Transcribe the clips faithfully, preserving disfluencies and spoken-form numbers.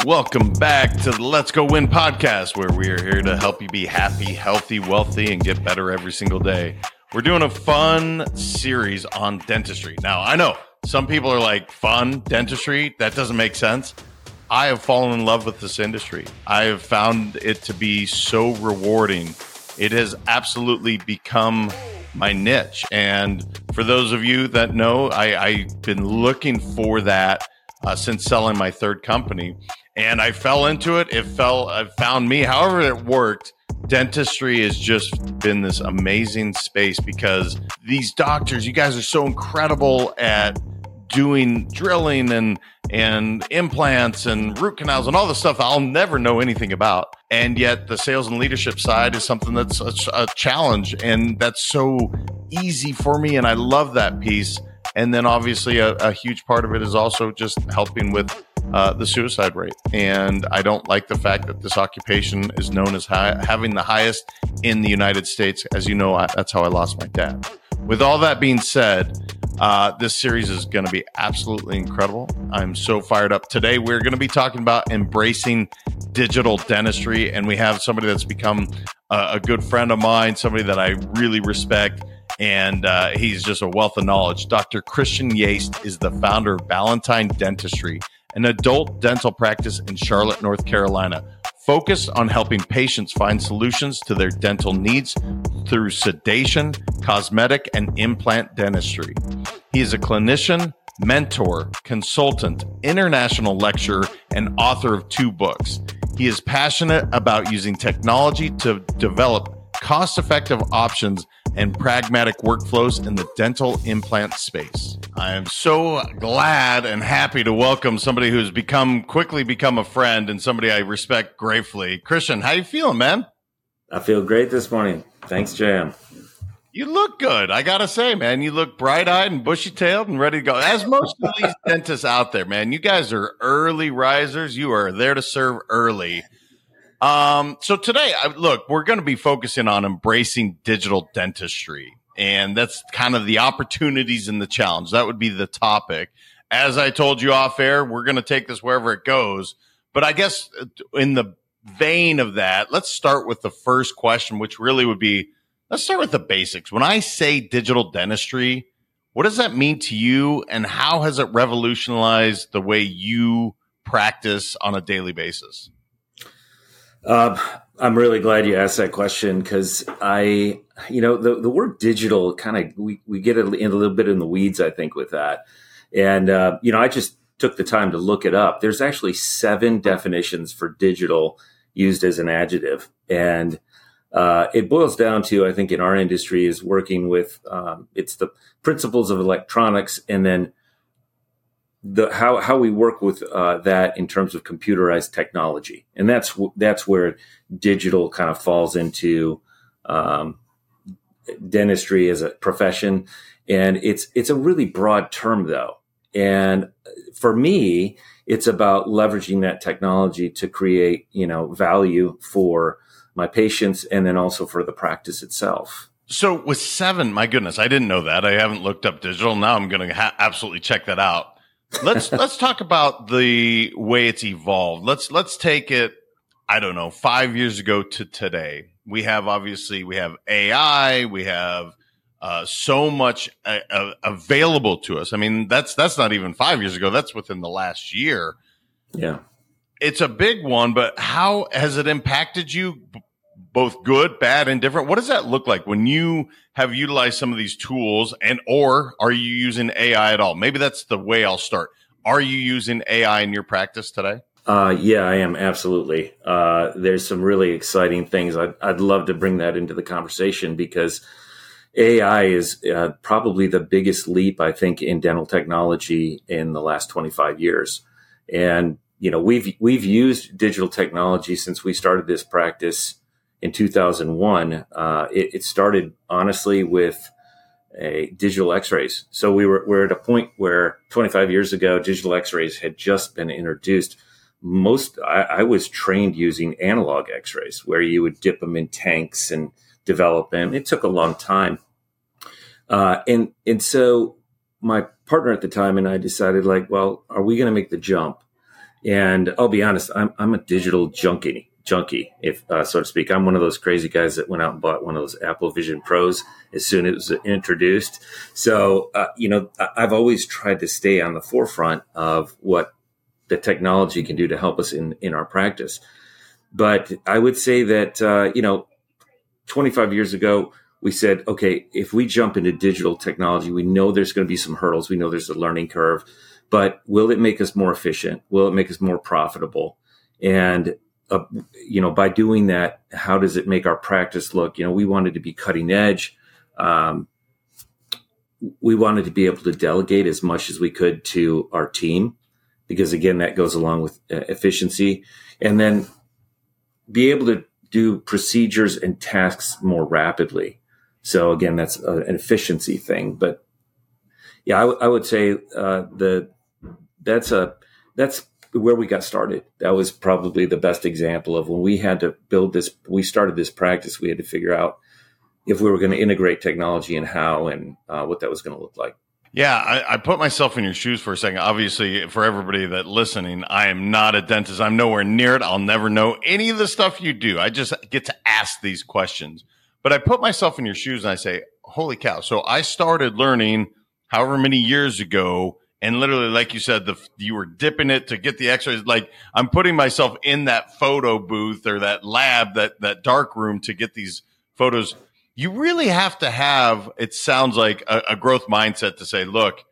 Welcome back to the Let's Go Win podcast, where we are here to help you be happy, healthy, wealthy, and get better every single day. We're doing a fun series on dentistry. Now, I know some people are like, fun dentistry? That doesn't make sense. I have fallen in love with this industry. I have found it to be so rewarding. It has absolutely become my niche. And for those of you that know, I, I've been looking for that uh, since selling my third company. And I fell into it. It fell, it found me. However it worked, dentistry has just been this amazing space because these doctors, you guys are so incredible at doing drilling and and implants and root canals and all the stuff I'll never know anything about. And yet the sales and leadership side is something that's a, a challenge, and that's so easy for me. And I love that piece. And then obviously a, a huge part of it is also just helping with uh, the suicide rate. And I don't like the fact that this occupation is known as high, having the highest in the United States. As you know, I, that's how I lost my dad. With all that being said, uh, this series is going to be absolutely incredible. I'm so fired up. Today, we're going to be talking about embracing digital dentistry. And we have somebody that's become a, a good friend of mine, somebody that I really respect. And uh, he's just a wealth of knowledge. Doctor Christian Yaste is the founder of Ballantine Dentistry, an adult dental practice in Charlotte, North Carolina, focused on helping patients find solutions to their dental needs through sedation, cosmetic, and implant dentistry. He is a clinician, mentor, consultant, international lecturer, and author of two books. He is passionate about using technology to develop cost-effective options and pragmatic workflows in the dental implant space. I am so glad and happy to welcome somebody who's become quickly become a friend and somebody I respect gratefully. Christian, how you feeling, man? I feel great this morning. Thanks, J M. You look good. I got to say, man, you look bright-eyed and bushy-tailed and ready to go. As most of these dentists out there, man, you guys are early risers. You are there to serve early. Um, so today, I, look, we're going to be focusing on embracing digital dentistry, and that's kind of the opportunities and the challenge. That would be the topic. As I told you off air, we're going to take this wherever it goes. But I guess in the vein of that, let's start with the first question, which really would be, let's start with the basics. When I say digital dentistry, what does that mean to you, and how has it revolutionized the way you practice on a daily basis? Uh, I'm really glad you asked that question because I, you know, the, the word digital kind of, we, we get a, in a little bit in the weeds, I think, with that. And, uh, you know, I just took the time to look it up. There's actually seven definitions for digital used as an adjective. And uh, it boils down to, I think, in our industry is working with, um, it's the principles of electronics and then the how how we work with uh, that in terms of computerized technology, and that's that's where digital kind of falls into um, dentistry as a profession, and it's it's a really broad term though. And for me, it's about leveraging that technology to create you know value for my patients, and then also for the practice itself. So with seven, my goodness, I didn't know that. I haven't looked up digital. Now I'm going to ha- absolutely check that out. let's let's talk about the way it's evolved. Let's let's take it, I don't know, five years ago to today. We have obviously we have A I, we have uh, so much uh, uh, available to us. I mean, that's that's not even five years ago. That's within the last year. Yeah, it's a big one. But how has it impacted you? Both good, bad, and different. What does that look like when you have utilized some of these tools, and or are you using A I at all? Maybe that's the way I'll start. Are you using A I in your practice today? Uh, yeah, I am. Absolutely. Uh, there's some really exciting things. I'd, I'd love to bring that into the conversation because A I is uh, probably the biggest leap, I think, in dental technology in the last twenty-five years. And, you know, we've, we've used digital technology since we started this practice in two thousand one. Uh, it, it started honestly with a digital x-rays. So we were, we're at a point where twenty-five years ago, digital x-rays had just been introduced. Most, I, I was trained using analog x-rays where you would dip them in tanks and develop them. It took a long time. Uh, and, and so my partner at the time and I decided like, well, are we going to make the jump? And I'll be honest, I'm I'm a digital junkie, junkie, if uh, so to speak. I'm one of those crazy guys that went out and bought one of those Apple Vision Pros as soon as it was introduced. So, uh, you know, I've always tried to stay on the forefront of what the technology can do to help us in, in our practice. But I would say that, uh, you know, twenty-five years ago, we said, okay, if we jump into digital technology, we know there's going to be some hurdles. We know there's a learning curve. But will it make us more efficient? Will it make us more profitable? And, uh, you know, by doing that, how does it make our practice look? You know, we wanted to be cutting edge. Um, we wanted to be able to delegate as much as we could to our team, because, again, that goes along with uh, efficiency. And then be able to do procedures and tasks more rapidly. So, again, that's a, an efficiency thing. But, yeah, I, w- I would say uh, the That's a that's where we got started. That was probably the best example of when we had to build this. We started this practice. We had to figure out if we were going to integrate technology and how and uh, what that was going to look like. Yeah, I, I put myself in your shoes for a second. Obviously, for everybody that listening, I am not a dentist. I'm nowhere near it. I'll never know any of the stuff you do. I just get to ask these questions. But I put myself in your shoes and I say, holy cow. So I started learning however many years ago. And literally, like you said, the, you were dipping it to get the x-rays. Like, I'm putting myself in that photo booth or that lab, that, that dark room to get these photos. You really have to have, it sounds like, a, a growth mindset to say, look,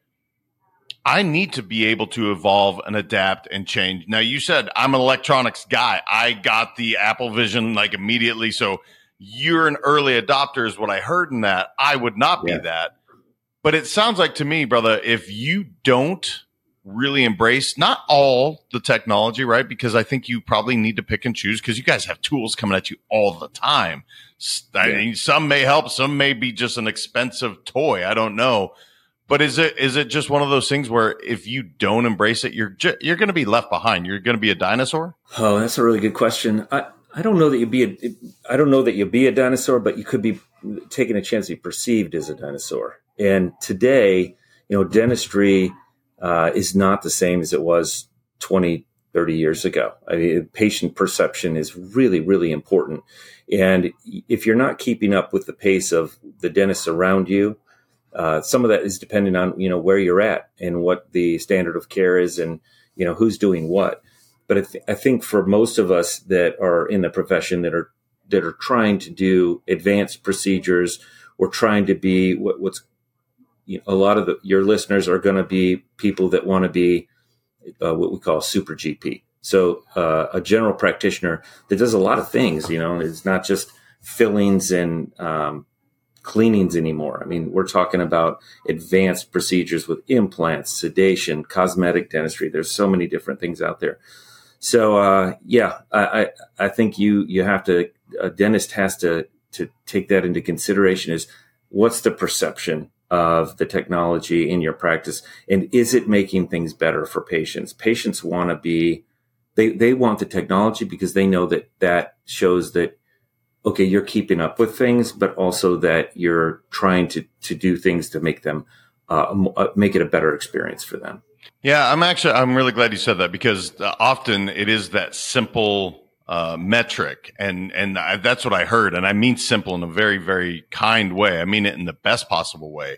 I need to be able to evolve and adapt and change. Now, you said I'm an electronics guy. I got the Apple Vision like immediately. So you're an early adopter is what I heard in that. I would not be Yeah. that. But it sounds like to me, brother, if you don't really embrace not all the technology, right? Because I think you probably need to pick and choose because you guys have tools coming at you all the time. I Yeah. mean, some may help, some may be just an expensive toy. I don't know. But is it is it just one of those things where if you don't embrace it, you're ju- you're going to be left behind? You're going to be a dinosaur? Oh, that's a really good question. I, I don't know that you'd be a, I don't know that you'll be a dinosaur, but you could be taking a chance to be perceived as a dinosaur. And today, you know, dentistry uh, is not the same as it was twenty, thirty years ago. I mean, patient perception is really, really important. And if you're not keeping up with the pace of the dentists around you, uh, some of that is dependent on, you know, where you're at and what the standard of care is and, you know, who's doing what. But I, th- I think for most of us that are in the profession that are that are trying to do advanced procedures or trying to be what, what's you know, a lot of the, your listeners are going to be people that want to be uh, what we call super G P. So uh, a general practitioner that does a lot of things, you know, it's not just fillings and um, cleanings anymore. I mean, we're talking about advanced procedures with implants, sedation, cosmetic dentistry. There's so many different things out there. So uh, yeah, I, I I think you you have to a dentist has to to take that into consideration. Is what's the perception of the technology in your practice, and is it making things better for patients? Patients want to be, they, they want the technology because they know that that shows that, okay, you're keeping up with things, but also that you're trying to, to do things to make them, uh, make it a better experience for them. Yeah, I'm actually, I'm really glad you said that because often it is that simple uh, metric. And, and I, that's what I heard. And I mean simple in a very, very kind way. I mean it in the best possible way.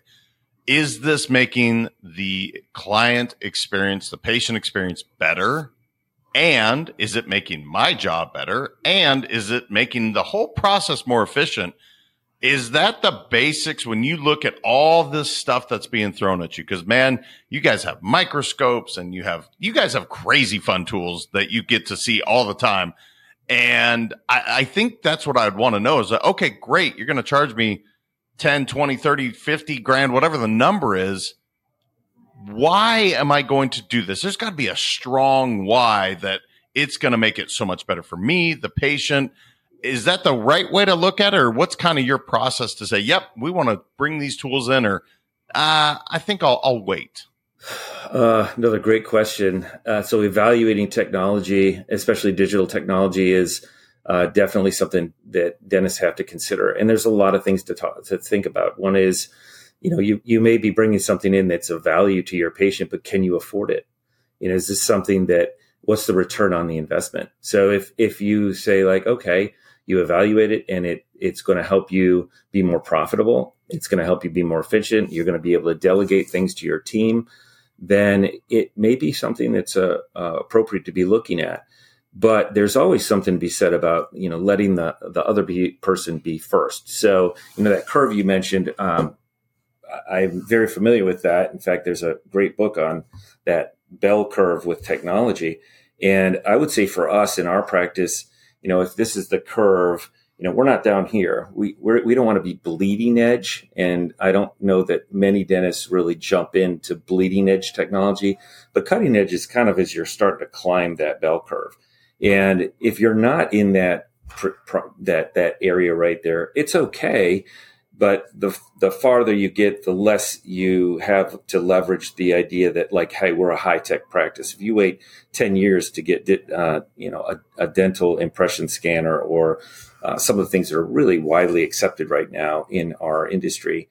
Is this making the client experience, the patient experience better? And is it making my job better? And is it making the whole process more efficient? Is that the basics when you look at all this stuff that's being thrown at you? Because, man, you guys have microscopes and you have, you guys have crazy fun tools that you get to see all the time. And I, I think that's what I'd want to know is that, okay, great. You're going to charge me ten, twenty, thirty, fifty grand, whatever the number is. Why am I going to do this? There's got to be a strong why that it's going to make it so much better for me, the patient. Is that the right way to look at it? Or what's kind of your process to say, yep, we want to bring these tools in, or uh, I think I'll, I'll wait? Uh, another great question. Uh, so evaluating technology, especially digital technology, is uh, definitely something that dentists have to consider. And there's a lot of things to talk, to think about. One is, you know, you, you may be bringing something in that's of value to your patient, but can you afford it? You know, is this something that what's the return on the investment? So if if you say like, okay, you evaluate it and it it's going to help you be more profitable, it's going to help you be more efficient, you're going to be able to delegate things to your team, then it may be something that's uh, uh, appropriate to be looking at. But there's always something to be said about, you know, letting the, the other be, person be first. So, you know, that curve you mentioned, um, I'm very familiar with that. In fact, there's a great book on that bell curve with technology. And I would say for us in our practice, you know, if this is the curve, you know, we're not down here. We we're, we don't want to be bleeding edge. And I don't know that many dentists really jump into bleeding edge technology, but cutting edge is kind of as you're starting to climb that bell curve. And if you're not in that that that area right there, it's okay. But the the farther you get, the less you have to leverage the idea that like, hey, we're a high tech practice. If you wait ten years to get uh, you know a, a dental impression scanner or uh, some of the things that are really widely accepted right now in our industry,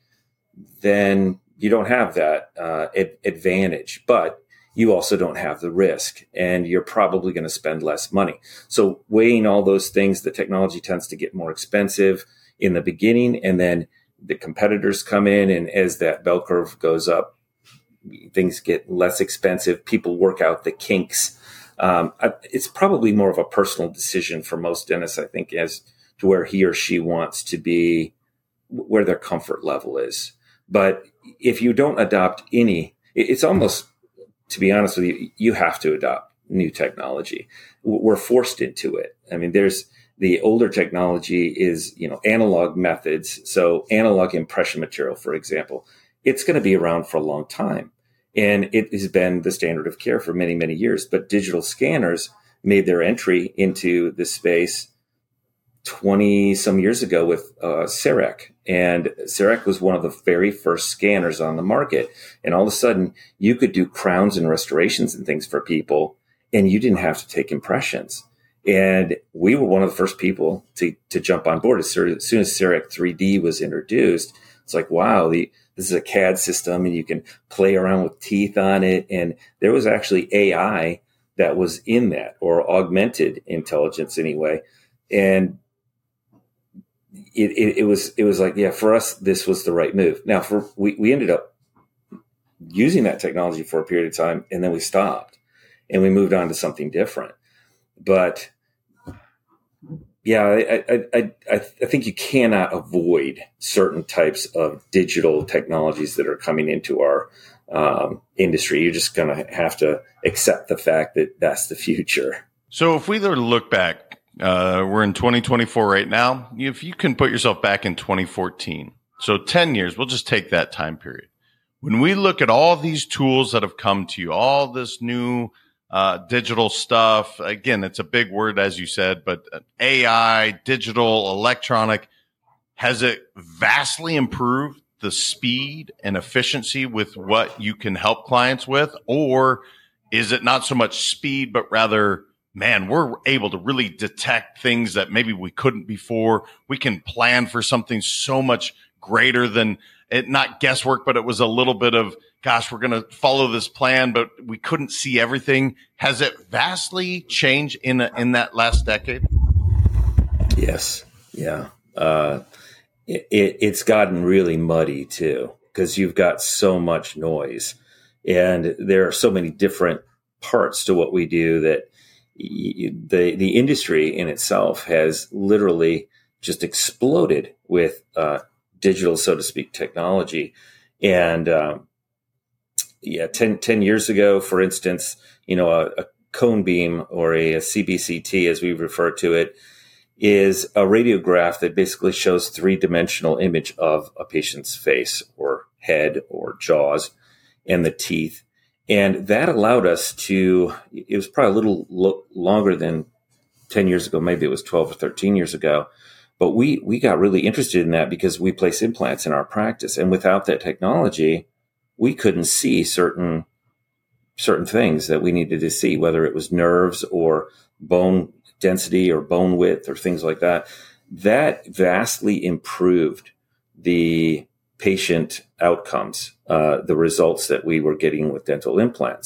then you don't have that uh, ad- advantage. But you also don't have the risk, and you're probably going to spend less money. So weighing all those things, the technology tends to get more expensive in the beginning, and then the competitors come in, and as that bell curve goes up, things get less expensive. People work out the kinks. Um, it's probably more of a personal decision for most dentists, I think, as to where he or she wants to be, where their comfort level is. But if you don't adopt any, it's almost, to be honest with you, you have to adopt new technology. We're forced into it. I mean, there's the older technology is, you know, analog methods. So analog impression material, for example, it's going to be around for a long time. And it has been the standard of care for many, many years. But digital scanners made their entry into this space twenty some years ago with uh, CEREC. And CEREC was one of the very first scanners on the market. And all of a sudden, you could do crowns and restorations and things for people, and you didn't have to take impressions. And we were one of the first people to, to jump on board. As soon as CEREC three D was introduced, it's like, wow, the, this is a C A D system, and you can play around with teeth on it. And there was actually A I that was in that, or augmented intelligence anyway. And It, it, it was it was like, yeah, for us, this was the right move. Now, for we, we ended up using that technology for a period of time, and then we stopped, and we moved on to something different. But yeah, I I I, I think you cannot avoid certain types of digital technologies that are coming into our um, industry. You're just going to have to accept the fact that that's the future. So if we were to look back. Uh, we're in twenty twenty-four right now. If you can put yourself back in twenty fourteen, so ten years, we'll just take that time period. When we look at all these tools that have come to you, all this new uh, digital stuff, again, it's a big word, as you said, but A I, digital, electronic, has it vastly improved the speed and efficiency with what you can help clients with? Or is it not so much speed, but rather, man, we're able to really detect things that maybe we couldn't before. We can plan for something so much greater than it, not guesswork, but it was a little bit of, gosh, we're going to follow this plan, but we couldn't see everything. Has it vastly changed in a, in that last decade? Yes. Yeah. Uh, it, it, it's gotten really muddy too, because you've got so much noise, and there are so many different parts to what we do that the the industry in itself has literally just exploded with uh, digital, so to speak, technology. And um, yeah, ten, ten years ago, for instance, you know, a, a cone beam, or a, a C B C T, as we refer to it, is a radiograph that basically shows three-dimensional image of a patient's face or head or jaws and the teeth. And that allowed us to, it was probably a little lo- longer than ten years ago. Maybe it was twelve or thirteen years ago. But we, we got really interested in that because we place implants in our practice. And without that technology, we couldn't see certain, certain things that we needed to see, whether it was nerves or bone density or bone width or things like that. That vastly improved the patient outcomes, uh, the results that we were getting with dental implants,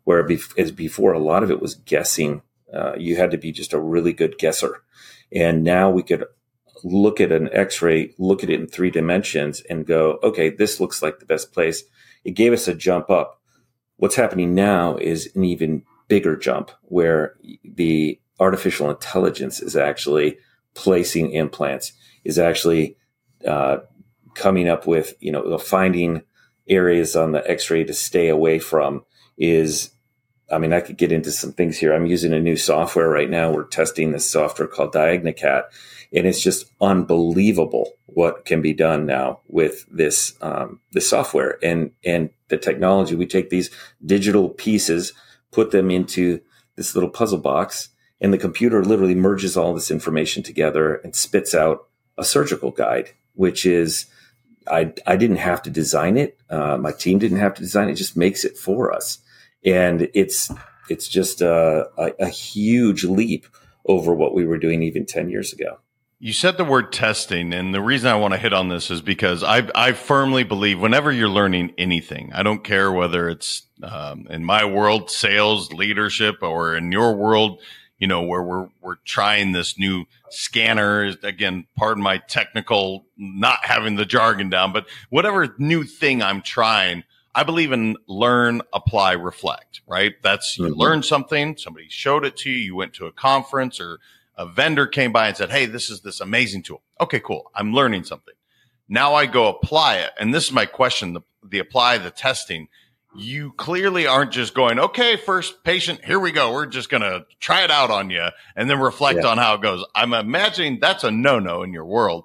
where bef- as before, a lot of it was guessing. Uh, you had to be just a really good guesser. And now we could look at an x-ray, look at it in three dimensions and go, okay, this looks like the best place. It gave us a jump up. What's happening now is an even bigger jump where the artificial intelligence is actually placing implants, is actually uh, coming up with, you know, finding areas on the x-ray to stay away from. Is, I mean, I could get into some things here. I'm using a new software right now. We're testing this software called Diagnocat, and it's just unbelievable what can be done now with this um, this software and and the technology. We take these digital pieces, put them into this little puzzle box, and the computer literally merges all this information together and spits out a surgical guide, which is, I, I didn't have to design it. Uh, my team didn't have to design it. It just makes it for us. And it's it's just a, a, a huge leap over what we were doing even ten years ago. You said the word testing, and the reason I want to hit on this is because I I firmly believe whenever you're learning anything, I don't care whether it's um, in my world, sales, leadership, or in your world, you know, where we're we're trying this new scanner. Again, pardon my technical, not having the jargon down, but whatever new thing I'm trying, I believe in learn, apply, reflect, right? That's you mm-hmm. learn something, somebody showed it to you, you went to a conference or a vendor came by and said, hey, this is this amazing tool. Okay, cool. I'm learning something. Now I go apply it. And this is my question, the, the apply, the testing. You clearly aren't just going, okay, first patient, here we go. We're just going to try it out on you and then reflect yeah. on how it goes. I'm imagining that's a no-no in your world.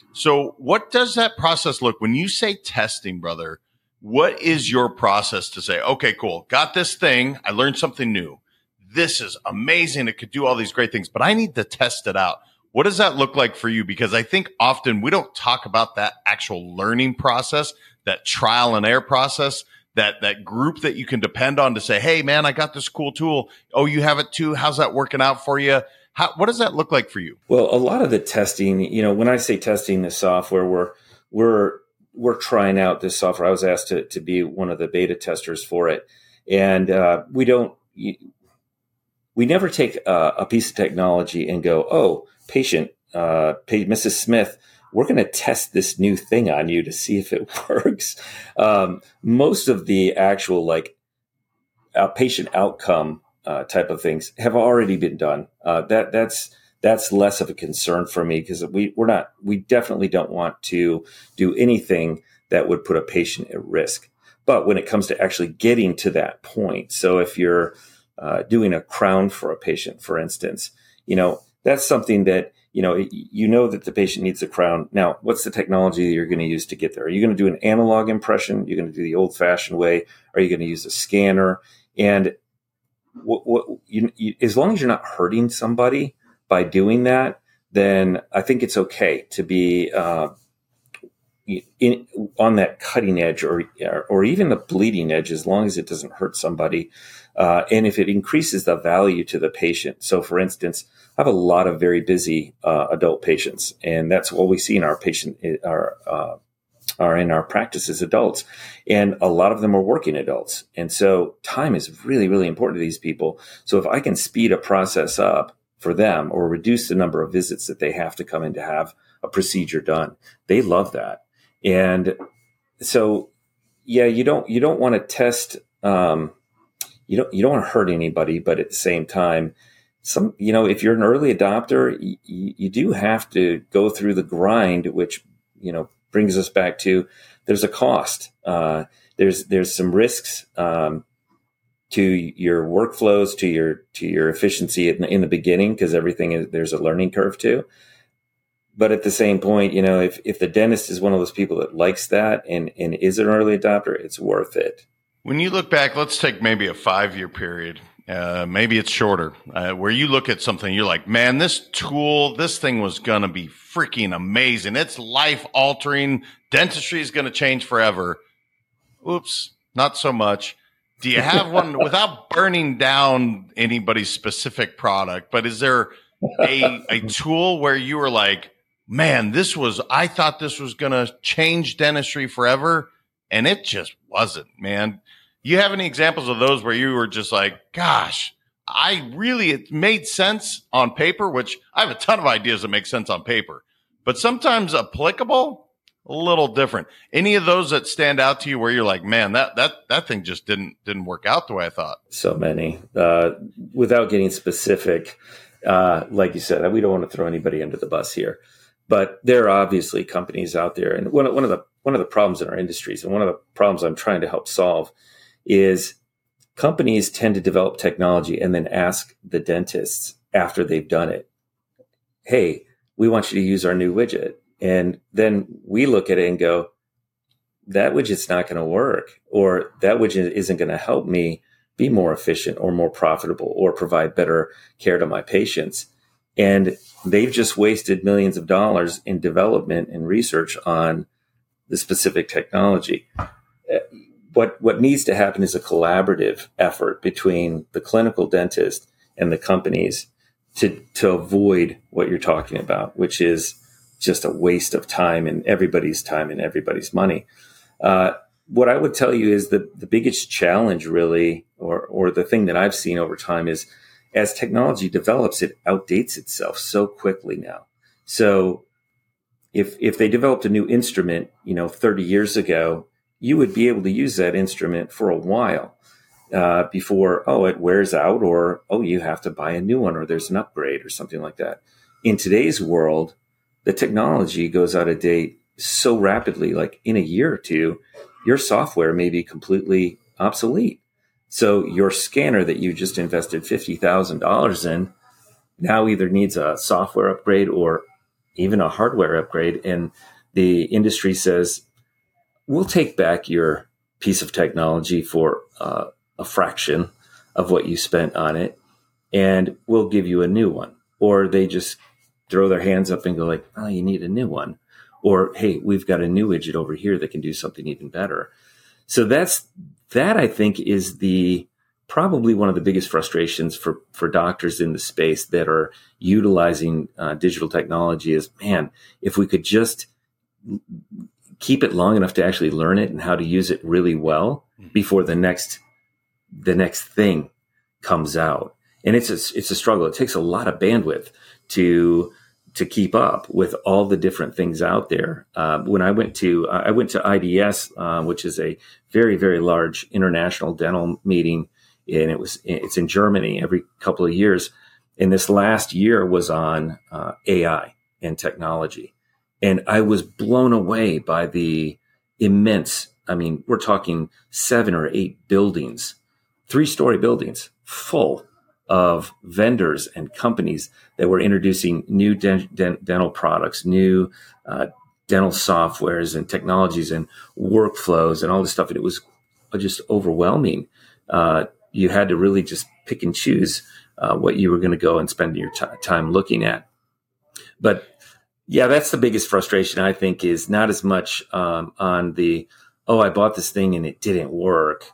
So what does that process look when you say testing, brother? What is your process to say, okay, cool, got this thing. I learned something new. This is amazing. It could do all these great things, but I need to test it out. What does that look like for you? Because I think often we don't talk about that actual learning process, that trial and error process, that, that group that you can depend on to say, hey man, I got this cool tool. Oh, you have it too. How's that working out for you? How, what does that look like for you? Well, a lot of the testing, you know, when I say testing the software, we're, we're, we're trying out this software. I was asked to, to be one of the beta testers for it. And, uh, we don't, we never take a, a piece of technology and go, oh, patient, uh, Missus Smith, we're going to test this new thing on you to see if it works. Um, most of the actual like outpatient outcome uh, type of things have already been done. Uh, that that's that's less of a concern for me because we we're not we definitely don't want to do anything that would put a patient at risk. But when it comes to actually getting to that point, so if you're uh, doing a crown for a patient, for instance, you know that's something that you know you know that the patient needs a crown. Now, what's the technology that you're going to use to get there? Are you going to do an analog impression? You're going to do the old-fashioned way? Are you going to use a scanner? And what, what you, you, as long as you're not hurting somebody by doing that, then I think it's okay to be uh, in, on that cutting edge or or even the bleeding edge, as long as it doesn't hurt somebody. Uh, and if it increases the value to the patient. So, for instance, I have a lot of very busy uh, adult patients, and that's what we see in our patient our uh, are in our practice as adults, and a lot of them are working adults. And so time is really, really important to these people. So if I can speed a process up for them or reduce the number of visits that they have to come in to have a procedure done, they love that. And so, yeah, you don't, you don't want to test, um, you don't, you don't want to hurt anybody, but at the same time, some, you know, if you're an early adopter, you, you do have to go through the grind, which, you know, brings us back to there's a cost. Uh, there's there's some risks um, to your workflows, to your to your efficiency in the, in the beginning, because everything is there's a learning curve too. But at the same point, you know, if if the dentist is one of those people that likes that and and is an early adopter, it's worth it. When you look back, let's take maybe a five year period. Uh, maybe it's shorter, uh, where you look at something, you're like, man, this tool, this thing was going to be freaking amazing. It's life altering. Dentistry is going to change forever. Oops, not so much. Do you have one without burning down anybody's specific product? But is there a, a tool where you were like, man, this was, I thought this was going to change dentistry forever. And it just wasn't, man. You have any examples of those where you were just like, gosh, I really, it made sense on paper, which I have a ton of ideas that make sense on paper, but sometimes applicable, a little different. Any of those that stand out to you where you're like, man, that, that, that thing just didn't, didn't work out the way I thought? So many, uh, without getting specific, uh, like you said, we don't want to throw anybody under the bus here, but there are obviously companies out there. And one, one of the, one of the problems in our industries, and one of the problems I'm trying to help solve, is companies tend to develop technology and then ask the dentists after they've done it, hey, we want you to use our new widget. And then we look at it and go, that widget's not going to work, or that widget isn't going to help me be more efficient or more profitable or provide better care to my patients. And they've just wasted millions of dollars in development and research on the specific technology. What what needs to happen is a collaborative effort between the clinical dentist and the companies to to avoid what you're talking about, which is just a waste of time and everybody's time and everybody's money. Uh, what I would tell you is that the biggest challenge really, or or the thing that I've seen over time is as technology develops, it outdates itself so quickly now. So if if they developed a new instrument, you know, thirty years ago, you would be able to use that instrument for a while uh, before, oh, it wears out, or, oh, you have to buy a new one, or there's an upgrade or something like that. In today's world, the technology goes out of date so rapidly, like in a year or two, your software may be completely obsolete. So your scanner that you just invested fifty thousand dollars in now either needs a software upgrade or even a hardware upgrade. And the industry says, we'll take back your piece of technology for uh, a fraction of what you spent on it, and we'll give you a new one. Or they just throw their hands up and go like, oh, you need a new one. Or, hey, we've got a new widget over here that can do something even better. So that's, that I think is the, probably one of the biggest frustrations for, for doctors in the space that are utilizing uh, digital technology is, man, if we could just keep it long enough to actually learn it and how to use it really well before the next the next thing comes out. And it's a, it's a struggle. It takes a lot of bandwidth to to keep up with all the different things out there. Uh, when I went to I went to I D S, uh, which is a very very large international dental meeting, and it was it's in Germany every couple of years. And this last year was on uh, A I and technology. And I was blown away by the immense, I mean, we're talking seven or eight buildings, three-story buildings full of vendors and companies that were introducing new den- den- dental products, new uh, dental softwares and technologies and workflows and all this stuff. And it was just overwhelming. Uh, you had to really just pick and choose uh, what you were going to go and spend your t- time looking at. But yeah, that's the biggest frustration, I think, is not as much um, on the, oh, I bought this thing and it didn't work,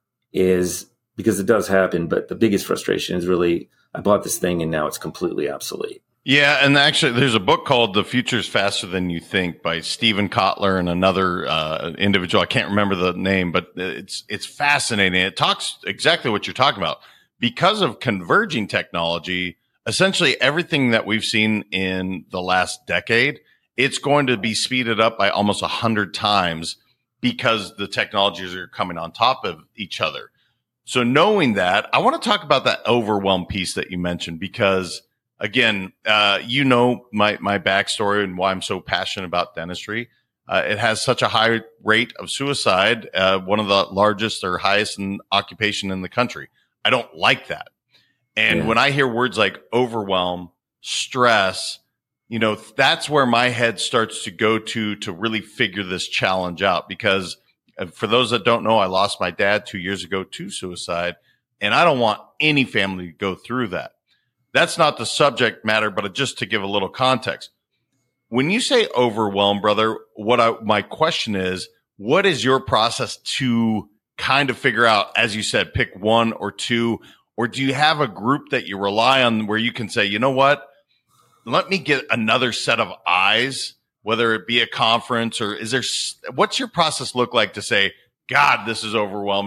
is because it does happen. But the biggest frustration is really, I bought this thing and now it's completely obsolete. Yeah. And actually, there's a book called The Future's Faster Than You Think by Stephen Kotler and another uh, individual. I can't remember the name, but it's it's fascinating. It talks exactly what you're talking about. Because of converging technology, essentially everything that we've seen in the last decade, it's going to be speeded up by almost a hundred times because the technologies are coming on top of each other. So knowing that, I want to talk about that overwhelm piece that you mentioned, because again, uh, you know, my, my backstory and why I'm so passionate about dentistry. Uh, it has such a high rate of suicide, uh, one of the largest or highest in occupation in the country. I don't like that. And yeah. When I hear words like overwhelm, stress, you know, that's where my head starts to go to, to really figure this challenge out. Because for those that don't know, I lost my dad two years ago to suicide, and I don't want any family to go through that. That's not the subject matter, but just to give a little context. When you say overwhelm, brother, what I, my question is, what is your process to kind of figure out, as you said, pick one or two? Or do you have a group that you rely on where you can say, you know what, let me get another set of eyes, whether it be a conference or is there, what's your process look like to say, God, this is overwhelming.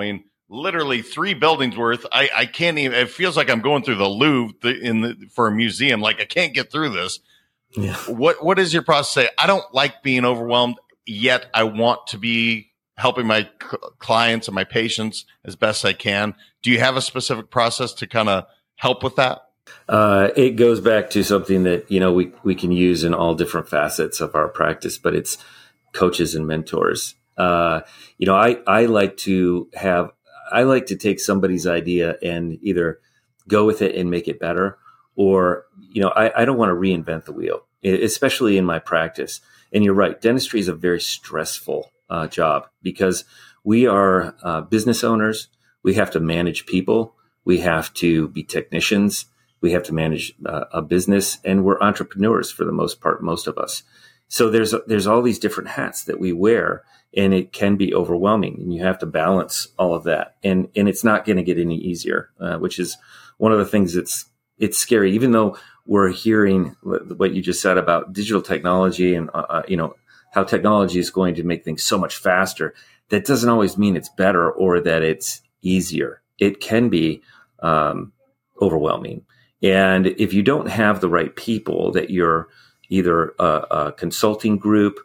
literally three buildings worth. I, I can't even, it feels like I'm going through the Louvre the, in the, for a museum. Like I can't get through this. Yeah. What, what is your process say? I don't like being overwhelmed, yet I want to be helping my c- clients and my patients as best I can. Do you have a specific process to kind of help with that? Uh, it goes back to something that, you know, we, we can use in all different facets of our practice, but it's coaches and mentors. Uh, you know, I, I like to have, I like to take somebody's idea and either go with it and make it better, or, you know, I, I don't want to reinvent the wheel, especially in my practice. And you're right. Dentistry is a very stressful uh, job because we are uh, business owners. We have to manage people. We have to be technicians. We have to manage uh, a business, and we're entrepreneurs for the most part, most of us. So there's there's all these different hats that we wear, and it can be overwhelming, and you have to balance all of that. And and it's not going to get any easier, uh, which is one of the things that's it's scary. Even though we're hearing what you just said about digital technology and uh, you know how technology is going to make things so much faster, that doesn't always mean it's better or that it's easier. It can be um, overwhelming. And if you don't have the right people that you're either a, a consulting group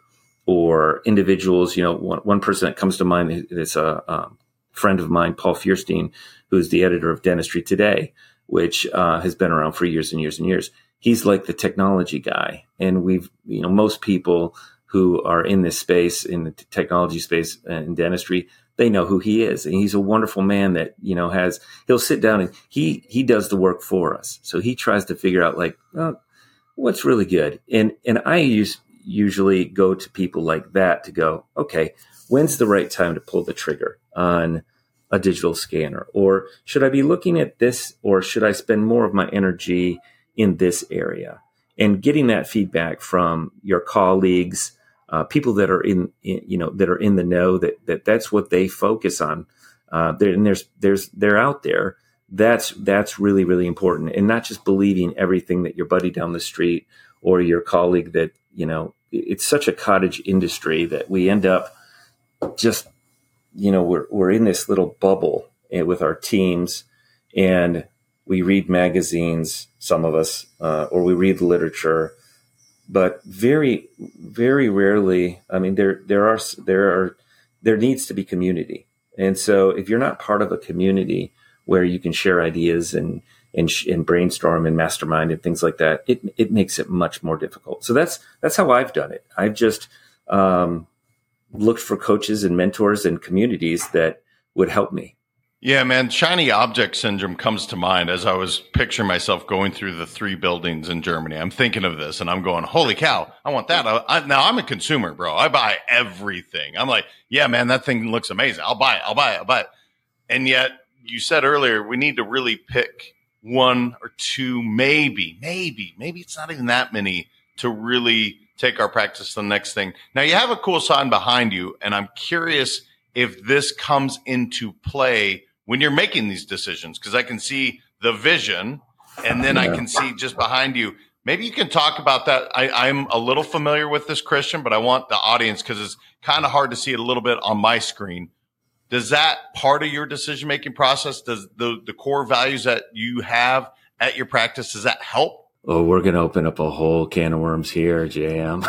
or individuals, you know, one, one person that comes to mind is a, a friend of mine, Paul Fierstein, who's the editor of Dentistry Today, which uh, has been around for years and years and years. He's like the technology guy. And we've, you know, most people who are in this space, in the technology space in dentistry, they know who he is. And he's a wonderful man that, you know, has, he'll sit down and he, he does the work for us. So he tries to figure out like, oh, what's really good. And, and I use, usually go to people like that to go, okay, when's the right time to pull the trigger on a digital scanner? Or should I be looking at this, or should I spend more of my energy in this area? And getting that feedback from your colleagues, Uh, people that are in, in, you know, that are in the know, that, that that's what they focus on. Uh, and there's, there's, they're out there. That's, that's really, really important. And not just believing everything that your buddy down the street or your colleague that, you know, it's such a cottage industry that we end up just, you know, we're, we're in this little bubble with our teams, and we read magazines, some of us, uh, or we read literature. But very, very rarely, I mean, there, there are, there are, there needs to be community. And so if you're not part of a community where you can share ideas and, and, and brainstorm and mastermind and things like that, it, it makes it much more difficult. So that's, that's how I've done it. I've just, um, looked for coaches and mentors and communities that would help me. Yeah, man, shiny object syndrome comes to mind as I was picturing myself going through the three buildings in Germany. I'm thinking of this and I'm going, holy cow, I want that. I, I, now I'm a consumer, bro. I buy everything. I'm like, yeah, man, that thing looks amazing. I'll buy it. I'll buy it. I'll buy it. And yet you said earlier, we need to really pick one or two, maybe, maybe, maybe it's not even that many to really take our practice to the next thing. Now you have a cool sign behind you, and I'm curious if this comes into play when you're making these decisions, because I can see the vision, and then yeah. I can see just behind you. Maybe you can talk about that. I, I'm a little familiar with this, Christian, but I want the audience, because it's kind of hard to see it a little bit on my screen. Does that part of your decision-making process, does the, the core values that you have at your practice, does that help? Oh, we're going to open up a whole can of worms here, J M.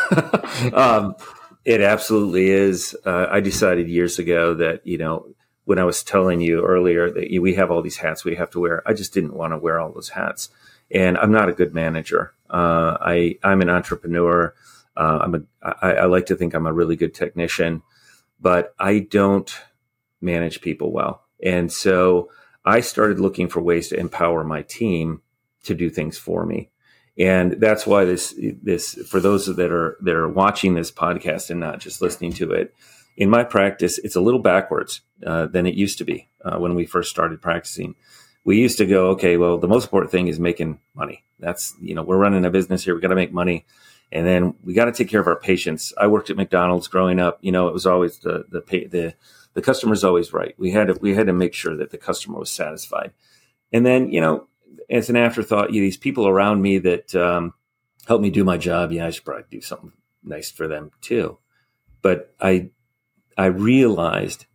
um, it absolutely is. Uh, I decided years ago that, you know, when I was telling you earlier that we have all these hats we have to wear, I just didn't want to wear all those hats. And I'm not a good manager. Uh, I, I'm an entrepreneur. Uh, I'm a, I, I like to think I'm a really good technician, but I don't manage people well. And so I started looking for ways to empower my team to do things for me. And that's why this, this, for those that are, that are watching this podcast and not just listening to it, in my practice, it's a little backwards uh, than it used to be uh, when we first started practicing. We used to go, okay, well, the most important thing is making money. That's, you know, we're running a business here. We got to make money. And then we got to take care of our patients. I worked at McDonald's growing up. You know, it was always the, the, the, the customer's always right. We had to, we had to make sure that the customer was satisfied. And then, you know, as an afterthought, you know, these people around me that um, help me do my job, yeah, I should probably do something nice for them too. But I, I realized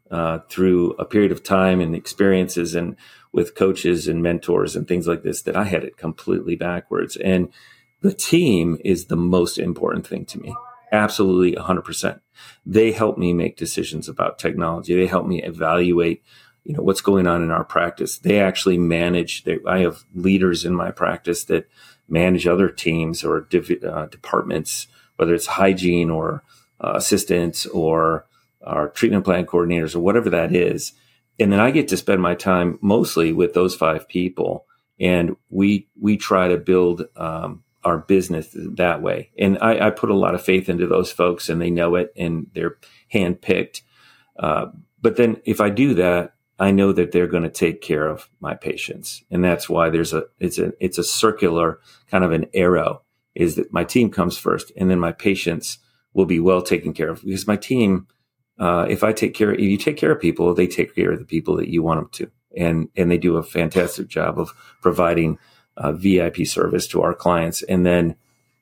uh, through a period of time and experiences and with coaches and mentors and things like this, that I had it completely backwards. And the team is the most important thing to me. Absolutely one hundred percent. They help me make decisions about technology. They help me evaluate, you know, what's going on in our practice. They actually manage. They, I have leaders in my practice that manage other teams or div, uh, departments, whether it's hygiene or uh, assistants or our treatment plan coordinators or whatever that is. And then I get to spend my time mostly with those five people, and we we try to build um, our business that way. And I, I put a lot of faith into those folks, and they know it, and they're handpicked. Uh, but then if I do that, I know that they're going to take care of my patients, and that's why there's a it's a it's a circular kind of an arrow. Is that my team comes first, and then my patients will be well taken care of, because my team. Uh, if I take care, if you take care of people, they take care of the people that you want them to, and and they do a fantastic job of providing uh, V I P service to our clients. And then,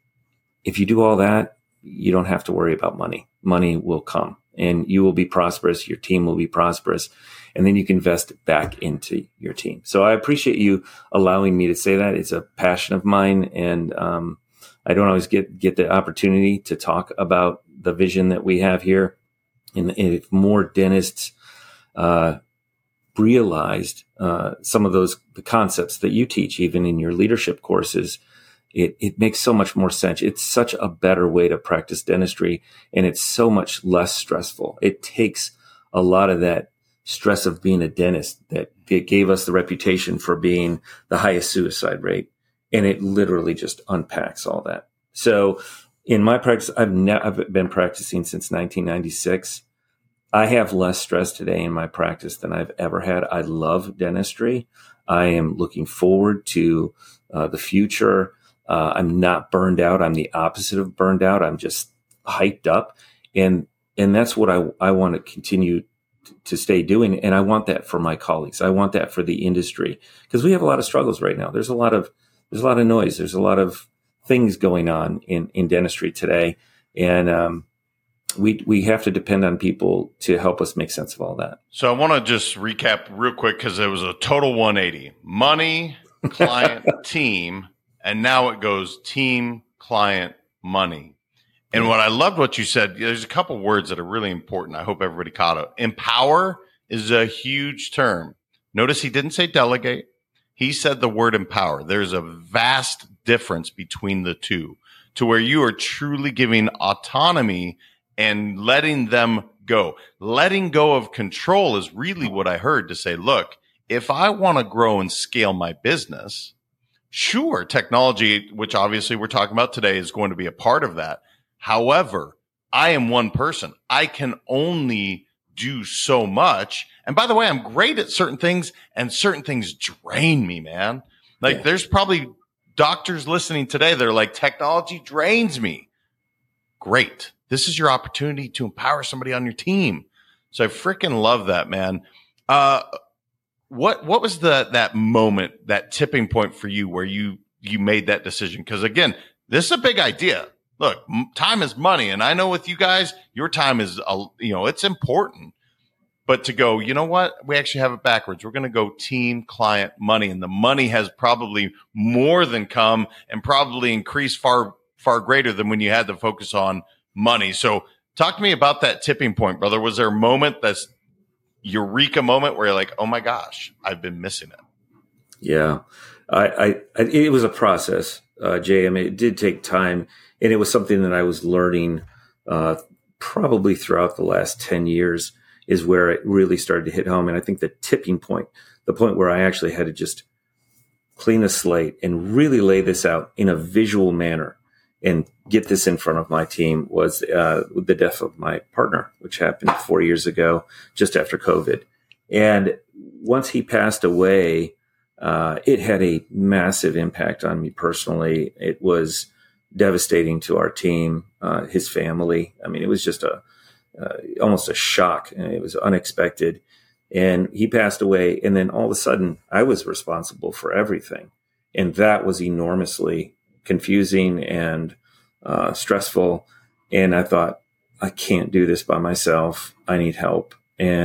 if you do all that, you don't have to worry about money. Money will come, and you will be prosperous. Your team will be prosperous, and then you can invest back into your team. So I appreciate you allowing me to say that. It's a passion of mine, and um, I don't always get get the opportunity to talk about the vision that we have here. And if more dentists uh, realized uh, some of those the concepts that you teach, even in your leadership courses, it, it makes so much more sense. It's such a better way to practice dentistry, and it's so much less stressful. It takes a lot of that stress of being a dentist that it gave us the reputation for being the highest suicide rate, and it literally just unpacks all that. So in my practice, I've, ne- I've been practicing since nineteen ninety-six. I have less stress today in my practice than I've ever had. I love dentistry. I am looking forward to uh, the future. Uh, I'm not burned out. I'm the opposite of burned out. I'm just hyped up. And and that's what I, I want to continue t- to stay doing. And I want that for my colleagues. I want that for the industry, because we have a lot of struggles right now. There's a lot of there's a lot of noise. There's a lot of things going on in, in dentistry today. And um, we we have to depend on people to help us make sense of all that. So I want to just recap real quick, because it was a total one eighty. Money, client, team, and now it goes team, client, money. And what I loved what you said, there's a couple words that are really important. I hope everybody caught it. Empower is a huge term. Notice he didn't say delegate. He said the word empower. There's a vast difference between the two, to where you are truly giving autonomy and letting them go. Letting go of control is really what I heard, to say, look, if I want to grow and scale my business, sure, technology, which obviously we're talking about today, is going to be a part of that. However, I am one person. I can only do so much. And by the way, I'm great at certain things, and certain things drain me, man. Like yeah. There's probably doctors listening today that are like, technology drains me. Great. This is your opportunity to empower somebody on your team. So I freaking love that, man. Uh, what, what was the, that moment, that tipping point for you where you, you made that decision? Cause again, this is a big idea. Look, m- time is money. And I know with you guys, your time is, uh, you know, it's important, but to go, you know what? We actually have it backwards. We're going to go team, client, money. And the money has probably more than come, and probably increased far, far greater than when you had to focus on money. So talk to me about that tipping point, brother. Was there a moment, that's eureka moment, where you're like, oh my gosh, I've been missing it? Yeah, I, I, I it was a process, uh, Jay. I mean, it did take time, and it was something that I was learning uh, probably throughout the last ten years is where it really started to hit home. And I think the tipping point, the point where I actually had to just clean a slate and really lay this out in a visual manner and get this in front of my team, was uh, the death of my partner, which happened four years ago, just after COVID. And once he passed away, uh, it had a massive impact on me personally. It was devastating to our team, uh, his family. I mean, it was just a uh, almost a shock, and it was unexpected. And he passed away, and then all of a sudden, I was responsible for everything, and that was enormously confusing and uh, stressful. And I thought, I can't do this by myself. I need help. And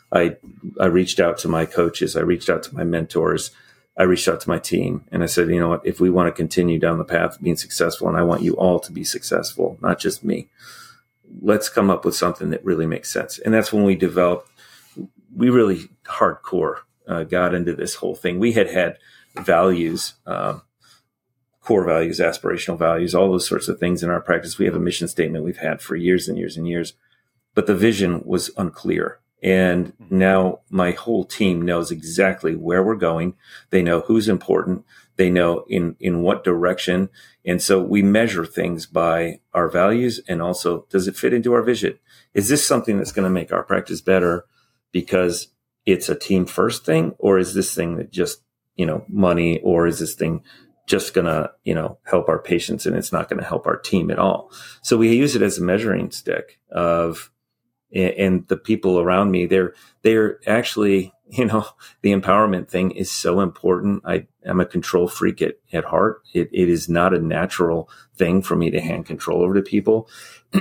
I, I reached out to my coaches. I reached out to my mentors. I reached out to my team and I said, you know what, if we want to continue down the path of being successful, and I want you all to be successful, not just me, let's come up with something that really makes sense. And that's when we developed, we really hardcore uh, got into this whole thing. We had had values, um, core values, aspirational values, all those sorts of things in our practice. We have a mission statement we've had for years and years and years, but the vision was unclear. And now my whole team knows exactly where we're going. They know who's important. They know in, in what direction. And so we measure things by our values, and also, does it fit into our vision? Is this something that's going to make our practice better because it's a team first thing? Or is this thing that just, you know, money, or is this thing just going to, you know, help our patients and it's not going to help our team at all? So we use it as a measuring stick of, and the people around me, they're, they're actually, you know, the empowerment thing is so important. I am a control freak at, at heart. It, it is not a natural thing for me to hand control over to people.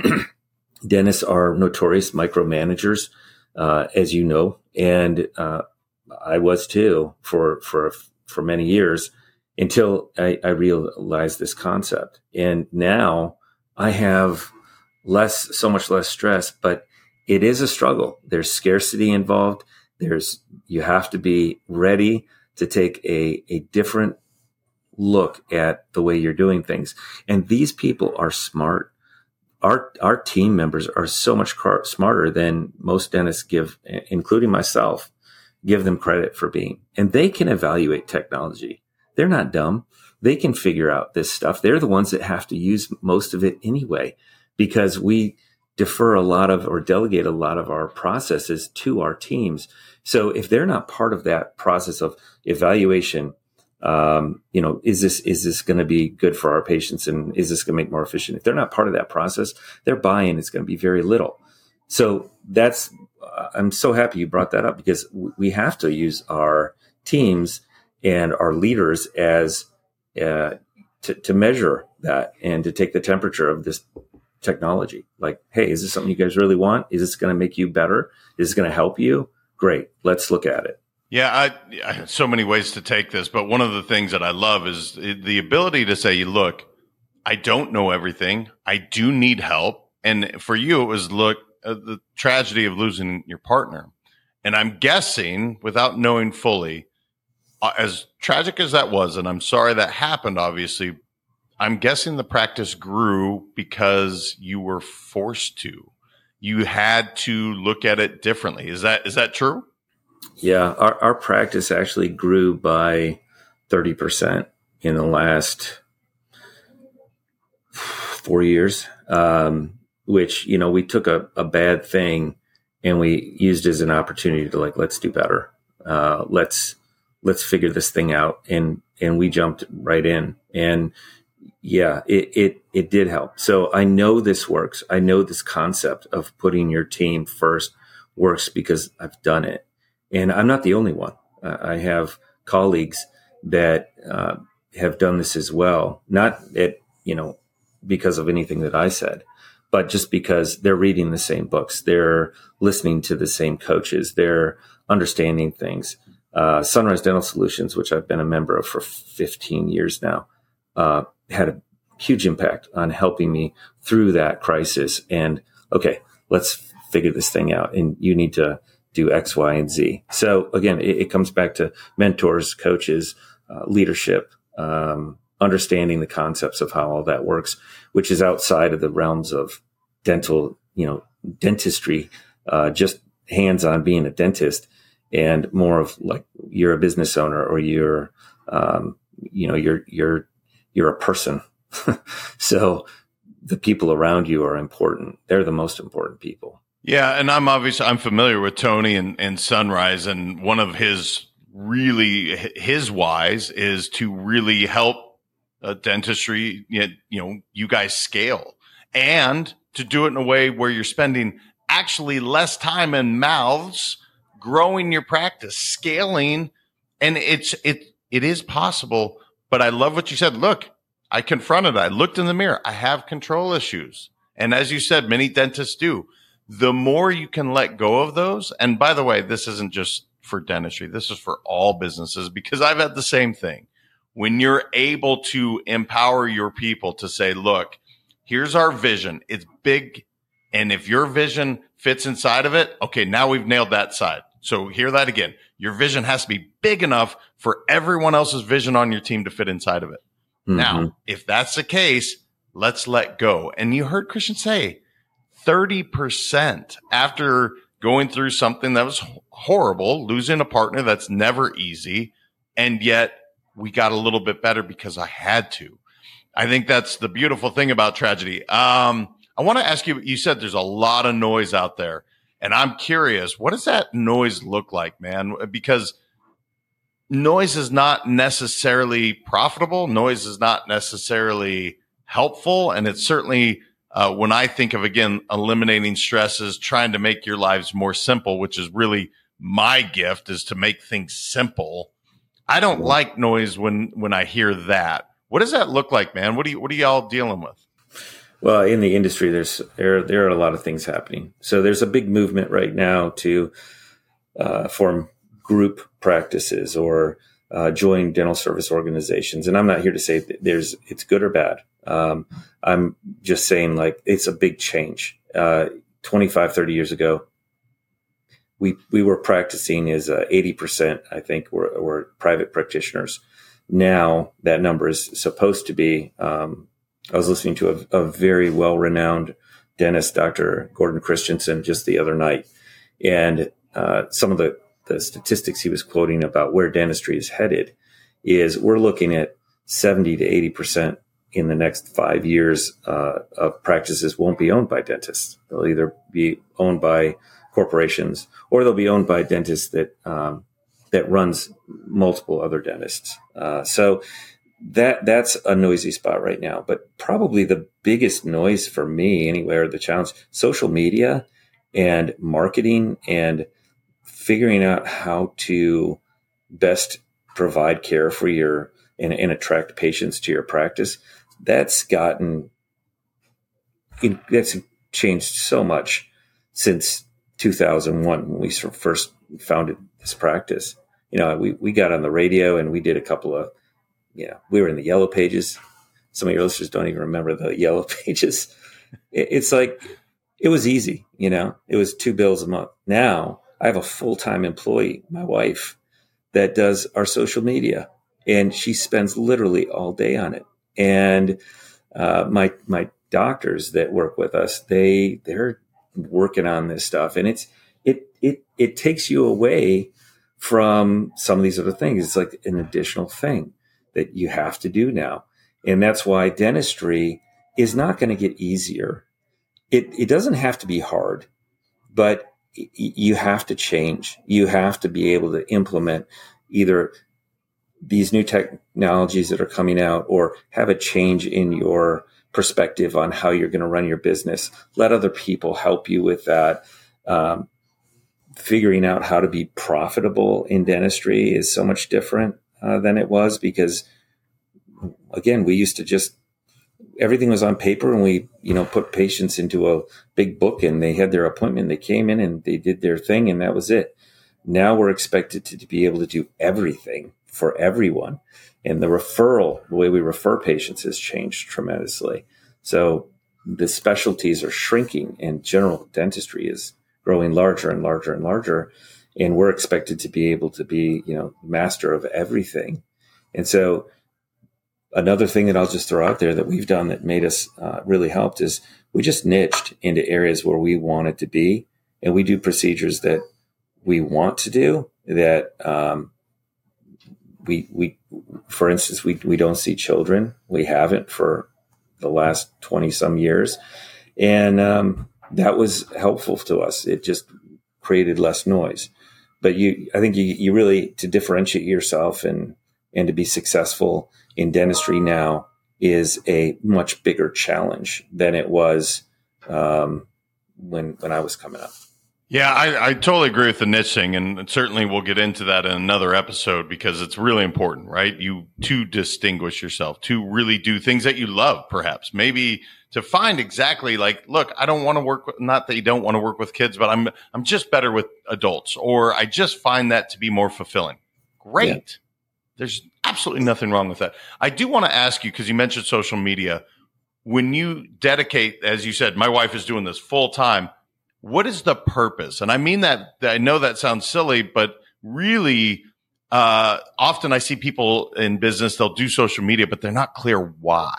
Dentists are notorious micromanagers, uh, as you know, and, uh, I was too for, for, for many years until I, I realized this concept. And now I have less, so much less stress, but it is a struggle. There's scarcity involved. There's, you have to be ready to take a, a different look at the way you're doing things. And these people are smart. Our, our team members are so much car- smarter than most dentists give, including myself, give them credit for being. And they can evaluate technology. They're not dumb. They can figure out this stuff. They're the ones that have to use most of it anyway, because we defer a lot of, or delegate a lot of our processes to our teams. So if they're not part of that process of evaluation, um, you know, is this, is this going to be good for our patients? And is this going to make more efficient? If they're not part of that process, their buy-in is going to be very little. So that's, uh, I'm so happy you brought that up, because w- we have to use our teams and our leaders as, uh, to, to measure that and to take the temperature of this technology. Like, hey, is this something you guys really want? Is this going to make you better? Is this going to help you? Great. Let's look at it. Yeah, I, I have so many ways to take this, but one of the things that I love is the ability to say, look, I don't know everything. I do need help. And for you, it was, look, uh, the tragedy of losing your partner. And I'm guessing, without knowing fully, uh, as tragic as that was, and I'm sorry that happened, obviously, I'm guessing the practice grew because you were forced to. You had to look at it differently. Is that is that true? Yeah, our, our practice actually grew by thirty percent in the last four years, um, which, you know, we took a, a bad thing and we used as an opportunity to, like, let's do better. Uh, let's let's figure this thing out. And and we jumped right in. And yeah, it, it, it did help. So I know this works. I know this concept of putting your team first works because I've done it. And I'm not the only one. Uh, I have colleagues that uh, have done this as well. Not at, you know, because of anything that I said, but just because they're reading the same books. They're listening to the same coaches. They're understanding things. Uh, Sunrise Dental Solutions, which I've been a member of for fifteen years now, uh, had a huge impact on helping me through that crisis. And okay, let's figure this thing out. And you need to do X, Y, and Z. So again, it, it comes back to mentors, coaches, uh, leadership, um, understanding the concepts of how all that works, which is outside of the realms of dental, you know, dentistry, uh, just hands-on being a dentist, and more of like, you're a business owner, or you're, um, you know, you're, you're, you're a person. So the people around you are important. They're the most important people. Yeah. And I'm obviously, I'm familiar with Tony and, and Sunrise, and one of his really, his whys is to really help uh, dentistry, you know, you guys scale, and to do it in a way where you're spending actually less time in mouths, growing your practice, scaling. And it's, it, it is possible, but I love what you said. Look, I confronted, I looked in the mirror. I have control issues. And as you said, many dentists do. the more you can let go of those. And by the way, this isn't just for dentistry. This is for all businesses, because I've had the same thing. When you're able to empower your people to say, look, here's our vision. It's big. And if your vision fits inside of it, okay, now we've nailed that side. So hear that again. Your vision has to be big enough for everyone else's vision on your team to fit inside of it. Mm-hmm. Now, if that's the case, let's let go. And you heard Christian say thirty percent after going through something that was horrible, losing a partner that's never easy. And yet we got a little bit better because I had to. I think that's the beautiful thing about tragedy. Um, I want to ask you, you said there's a lot of noise out there, and I'm curious, what does that noise look like, man? Because noise is not necessarily profitable. Noise is not necessarily helpful. And it's certainly, uh, when I think of, again, eliminating stresses, trying to make your lives more simple, which is really my gift, is to make things simple. I don't like noise when, when I hear that. What does that look like, man? What do you, what are y'all dealing with? Well, in the industry, there's there there are a lot of things happening. So there's a big movement right now to uh, form group practices or uh, join dental service organizations. And I'm not here to say that there's it's good or bad. Um, I'm just saying, like, it's a big change. Uh, twenty-five, thirty years ago, we we were practicing as uh, eighty percent, I think, were, were private practitioners. Now that number is supposed to be. Um, I was listening to a, a very well-renowned dentist, Doctor Gordon Christensen, just the other night. And uh, some of the, the statistics he was quoting about where dentistry is headed is we're looking at seventy to eighty percent in the next five years uh, of practices won't be owned by dentists. They'll either be owned by corporations or they'll be owned by dentists that um, that runs multiple other dentists. Uh, so That that's a noisy spot right now, but probably the biggest noise for me anywhere, the challenge, social media and marketing and figuring out how to best provide care for your and, and attract patients to your practice. That's gotten, that's changed so much since two thousand one when we first founded this practice. You know, we, we got on the radio and we did a couple of, Yeah, we were in the Yellow Pages. Some of your listeners don't even remember the Yellow Pages. It's like, it was easy, you know, it was two bills a month. Now I have a full-time employee, my wife, that does our social media, and she spends literally all day on it. And uh, my my doctors that work with us, they they're working on this stuff, and it's it it it takes you away from some of these other things. It's like an additional thing that you have to do now. And that's why dentistry is not going to get easier. It it doesn't have to be hard, but y- you have to change. You have to be able to implement either these new technologies that are coming out or have a change in your perspective on how you're going to run your business. Let other people help you with that. Um, figuring out how to be profitable in dentistry is so much different Uh, than it was, because again, we used to just, everything was on paper, and we, you know, put patients into a big book and they had their appointment. They came in and they did their thing and that was it. Now we're expected to, to be able to do everything for everyone. And the referral, the way we refer patients has changed tremendously. So the specialties are shrinking and general dentistry is growing larger and larger and larger. And we're expected to be able to be, you know, master of everything. And so another thing that I'll just throw out there that we've done that made us uh, really helped is we just niched into areas where we wanted to be. And we do procedures that we want to do that um, we, we, for instance, we, we don't see children. We haven't for the last twenty some years. And um, that was helpful to us. It just created less noise. But you, I think you, you really, to differentiate yourself and, and to be successful in dentistry now is a much bigger challenge than it was um, when when I was coming up. Yeah, I, I totally agree with the niche thing, and certainly we'll get into that in another episode because it's really important, right? You to distinguish yourself, to really do things that you love, perhaps, maybe to find exactly like, look, I don't want to work with, not that you don't want to work with kids, but I'm I'm just better with adults, or I just find that to be more fulfilling. Great. Yeah. There's absolutely nothing wrong with that. I do want to ask you, because you mentioned social media, when you dedicate, as you said, my wife is doing this full time. What is the purpose? And I mean that, I know that sounds silly, but really, uh, often I see people in business, they'll do social media, but they're not clear why.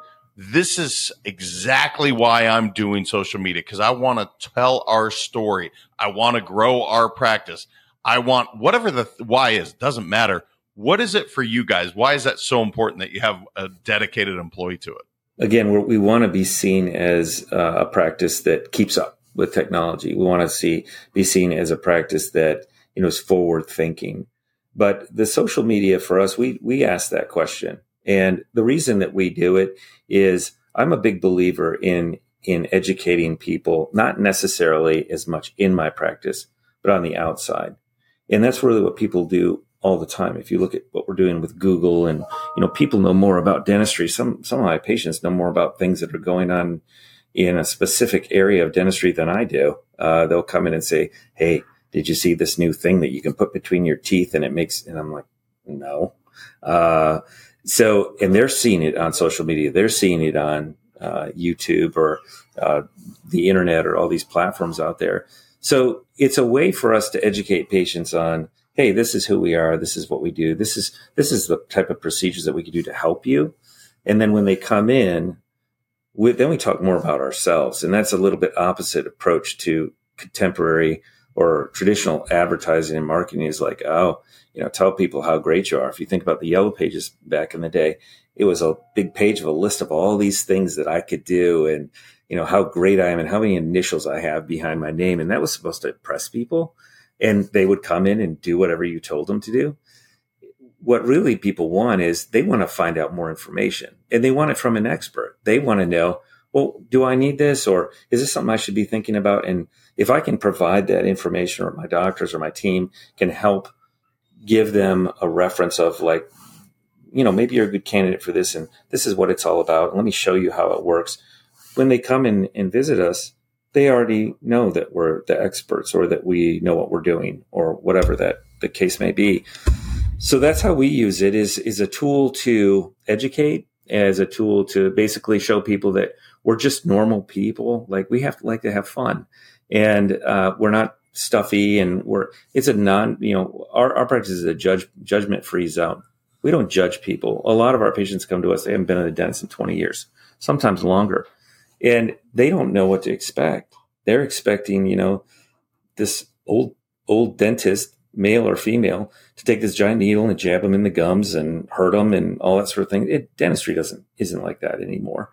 This is exactly why I'm doing social media, because I want to tell our story. I want to grow our practice. I want whatever the why is, doesn't matter. What is it for you guys? Why is that so important that you have a dedicated employee to it? Again, we're, we want to be seen as uh, a practice that keeps up with technology. We want to see be seen as a practice that, you know, is forward thinking. But the social media for us, we we ask that question, and the reason that we do it is I'm a big believer in in educating people, not necessarily as much in my practice, but on the outside, and that's really what people do all the time. If you look at what we're doing with Google, and you know, people know more about dentistry. Some some of my patients know more about things that are going on in a specific area of dentistry than I do. Uh, they'll come in and say, "Hey, did you see this new thing that you can put between your teeth and it makes," and I'm like, no. Uh, so, and they're seeing it on social media. They're seeing it on uh, YouTube or uh, the internet or all these platforms out there. So it's a way for us to educate patients on, hey, this is who we are. This is what we do. This is, this is the type of procedures that we can do to help you. And then when they come in, We, then we talk more about ourselves, and that's a little bit opposite approach to contemporary or traditional advertising and marketing. Is like, oh, you know, tell people how great you are. If you think about the Yellow Pages back in the day, it was a big page of a list of all these things that I could do, and you know how great I am, and how many initials I have behind my name, and that was supposed to impress people, and they would come in and do whatever you told them to do. What really people want is they want to find out more information, and they want it from an expert. They want to know, well, do I need this, or is this something I should be thinking about? And if I can provide that information, or my doctors or my team can help give them a reference of like, you know, maybe you're a good candidate for this, and this is what it's all about. Let me show you how it works. When they come in and visit us, they already know that we're the experts, or that we know what we're doing, or whatever that the case may be. So that's how we use it, is, is a tool to educate, as a tool to basically show people that we're just normal people. Like, we have to like to have fun, and uh, we're not stuffy, and we're, it's a non, you know, our, our practice is a judge, judgment free zone. We don't judge people. A lot of our patients come to us, they haven't been at a dentist in twenty years, sometimes longer, and they don't know what to expect. They're expecting, you know, this old, old dentist, male or female, to take this giant needle and jab them in the gums and hurt them and all that sort of thing. It, dentistry doesn't isn't like that anymore.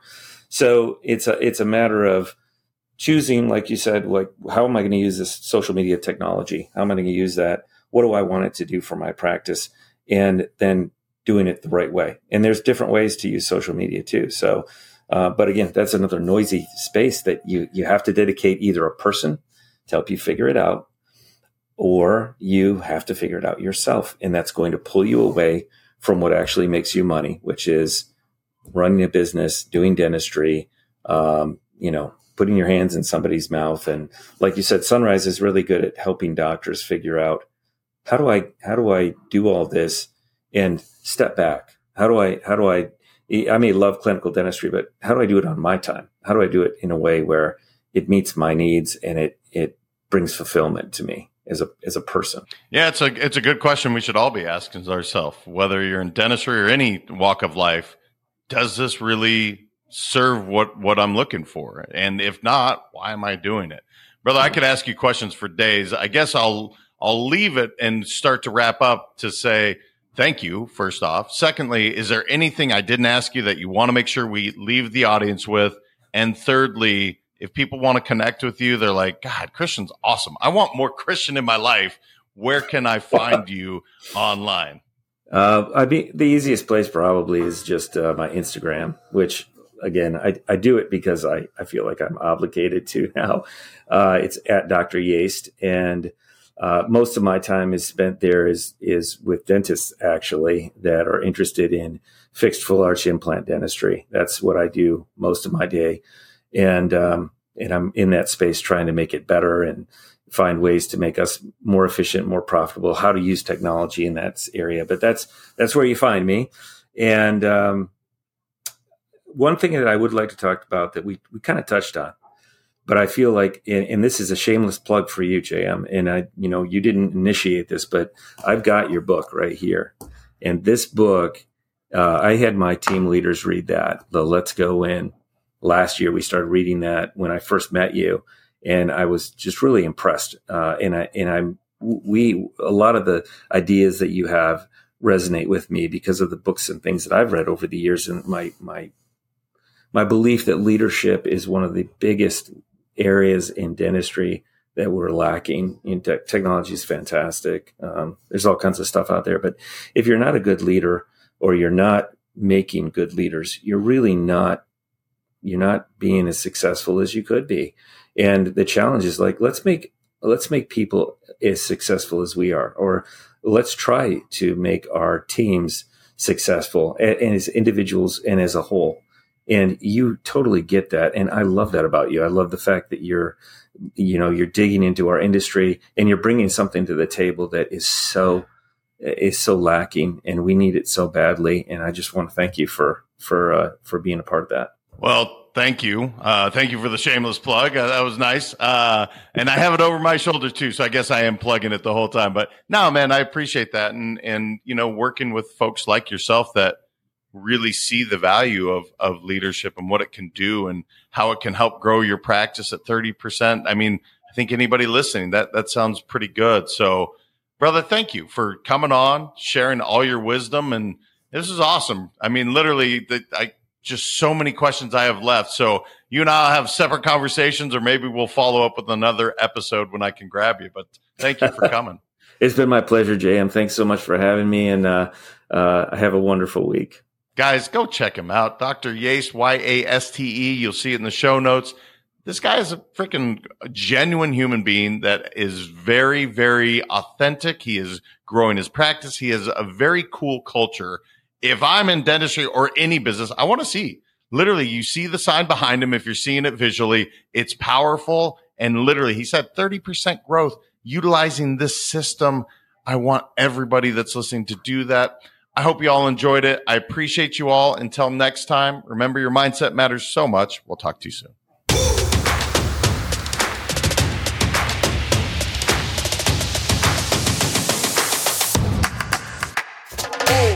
So it's a it's a matter of choosing, like you said, like, how am I going to use this social media technology? How am I going to use that? What do I want it to do for my practice? And then doing it the right way. And there's different ways to use social media too. So, uh, but again, that's another noisy space that you you have to dedicate either a person to help you figure it out, or you have to figure it out yourself. And that's going to pull you away from what actually makes you money, which is running a business, doing dentistry, um, you know, putting your hands in somebody's mouth. And like you said, Sunrise is really good at helping doctors figure out, how do I, how do I do all this and step back? How do I, how do I, I may love clinical dentistry, but how do I do it on my time? How do I do it in a way where it meets my needs and it, it brings fulfillment to me as a as a person? Yeah, it's a it's a good question we should all be asking ourselves, whether you're in dentistry or any walk of life. Does this really serve what, what I'm looking for? And if not, why am I doing it? Brother, I could ask you questions for days. I guess I'll I'll leave it and start to wrap up to say thank you, first off. Secondly, is there anything I didn't ask you that you want to make sure we leave the audience with? And thirdly, if people want to connect with you, they're like, God, Christian's awesome. I want more Christian in my life. Where can I find you online? Uh, I mean, the easiest place probably is just uh, my Instagram, which again, I, I do it because I, I feel like I'm obligated to now. Uh, it's at Doctor Yaste. And uh, most of my time is spent there is, is with dentists, actually, that are interested in fixed full arch implant dentistry. That's what I do most of my day. And, um, and I'm in that space trying to make it better and find ways to make us more efficient, more profitable, how to use technology in that area. But that's, that's where you find me. And, um, one thing that I would like to talk about that we, we kind of touched on, but I feel like, and, and this is a shameless plug for you, J M, and I, you know, you didn't initiate this, but I've got your book right here. And this book, uh, I had my team leaders read that, the Let's Go Win. Last year, we started reading that when I first met you, and I was just really impressed. Uh, and I, and I'm, we, a lot of the ideas that you have resonate with me because of the books and things that I've read over the years. And my, my, my belief that leadership is one of the biggest areas in dentistry that we're lacking. In te- technology is fantastic. Um, there's all kinds of stuff out there, but if you're not a good leader or you're not making good leaders, you're really not, you're not being as successful as you could be. And the challenge is like, let's make, let's make people as successful as we are, or let's try to make our teams successful and, and as individuals and as a whole. And you totally get that. And I love that about you. I love the fact that you're, you know, you're digging into our industry and you're bringing something to the table that is so, is so lacking, and we need it so badly. And I just want to thank you for, for, uh, for being a part of that. Well, thank you. Uh, thank you for the shameless plug. Uh, that was nice. Uh, and I have it over my shoulder too. So I guess I am plugging it the whole time, but no, man, I appreciate that. And, and, you know, working with folks like yourself that really see the value of, of leadership and what it can do and how it can help grow your practice at thirty percent. I mean, I think anybody listening, that, that sounds pretty good. So brother, thank you for coming on, sharing all your wisdom. And this is awesome. I mean, literally the, I, just so many questions I have left. So you and I'll have separate conversations, or maybe we'll follow up with another episode when I can grab you. But thank you for coming. It's been my pleasure, J M. Thanks so much for having me, and uh, uh, have a wonderful week. Guys, go check him out. Doctor Yaste, Y A S T E. You'll see it in the show notes. This guy is a freaking genuine human being that is very, very authentic. He is growing his practice. He has a very cool culture. If I'm in dentistry or any business, I want to see, literally, you see the sign behind him. If you're seeing it visually, it's powerful. And literally, he said thirty percent growth utilizing this system. I want everybody that's listening to do that. I hope you all enjoyed it. I appreciate you all. Until next time, remember, your mindset matters so much. We'll talk to you soon.